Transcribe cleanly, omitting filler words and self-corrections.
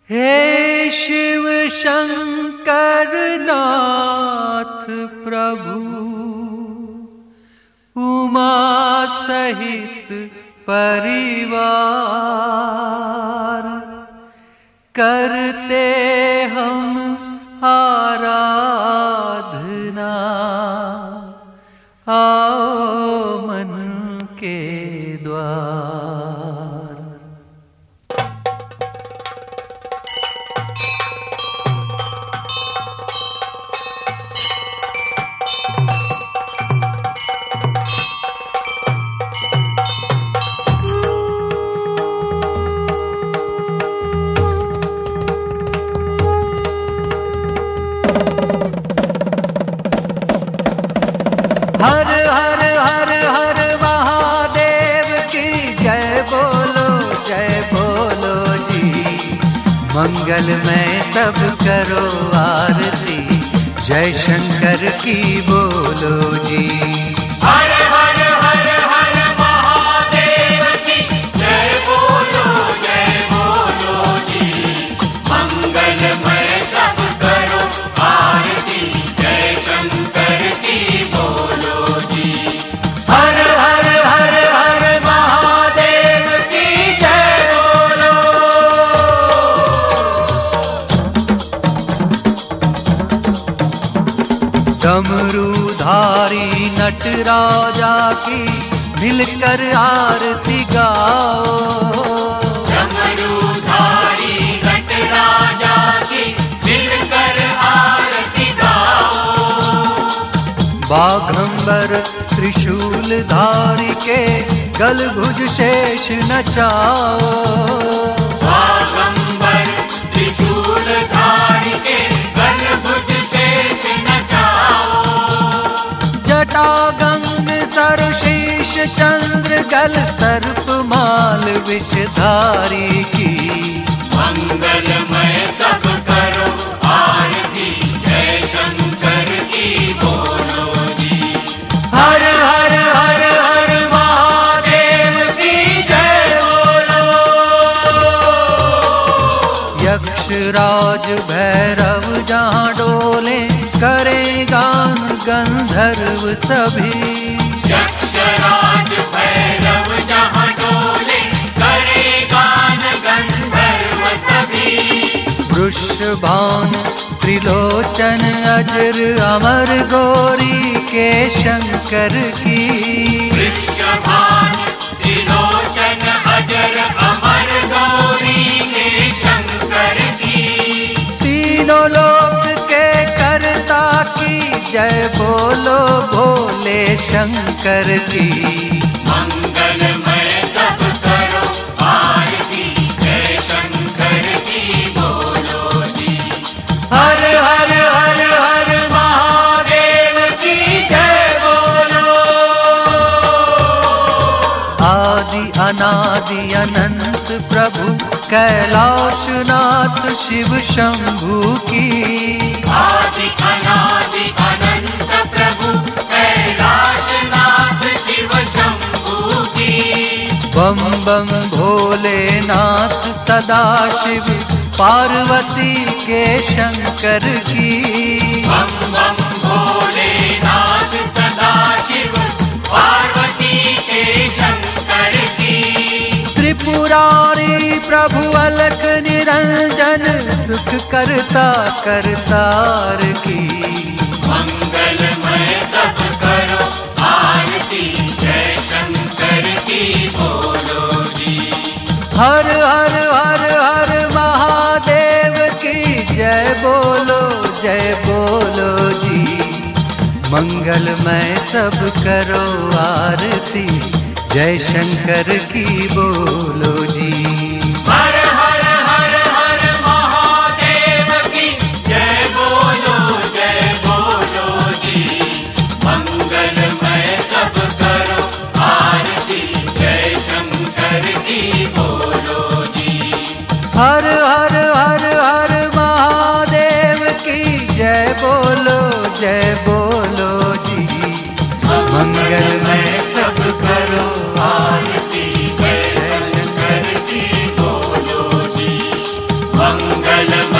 हे शिव शंकर नाथ प्रभु, उमा सहित परिवार, करते हम आराधना, आओ मन के द्वार। हर हर हर हर महादेव की जय बोलो जी। मंगल में सब करो आरती, जय शंकर की बोलो जी। हर हर हर हर महादेव की जय बोलो जी। मंगल में सब करो आरती, जय शंकर की बोलो जी। हर हर हर हर महादेव की जय बोलो। डमरूधारी नटराजा की मिलकर आरती गाओ। डमरूधारी नटराजा की मिलकर आरती गाओ। बाघंबर त्रिशूलधारी के गलभुज शेष नचाओ। बाघंबर त्रिशूलधारी के गलभुज शेष नचाओ। जटागंग सरशीष चंद्र गल सर्पमाल विषधारी की। मंगलमय सब करो आरती, जय शंकर की बोलो जी। हर हर हर हर महादेव की जय बोलो। यक्षराज भैरव जहाँ डोले, करे गान गंधर्व सभी। यक्षराज भैरव जहाँ डोले, करे गान गंधर्व सभी। वृषभान त्रिलोचन अजर अमर गौरी के शंकर की। वृषभान त्रिलोचन अजर अमर गौरी के शंकर की। तीनों लोक के कर्ता की जय बोलो भोले शंकर की। मंगलमय सब करो आरती, जय शंकर की बोलो जी। हर हर हर हर महादेव की जय बोलो। आदि अनादि अनंत प्रभु कैलाशनाथ शिव शंभू की। आदि अनादि अनंत प्रभु कैलाशनाथ शिव शंभू की। बम बम भोलेनाथ सदाशिव पार्वती के शंकर की। बम बम भोलेनाथ सदाशिव पार्वती के शंकर की। त्रिपुरारी प्रभु अलख निरंजन सुख करता करतार की। मंगलमय सब करो आरती, जय शंकर की बोलो जी। हर हर हर हर महादेव की जय बोलो जी। मंगलमय सब करो आरती, जय शंकर की बोलो जी। हर हर हर हर महादेव की जय बोलो जी। मंगलमय सब करो आरती, जय शंकर की बोलो जी। हर हर हर हर महादेव की जय बोलो जी। मंगलमय सब करो आरती, जय शंकर की बोलो जी। मंगल मंगल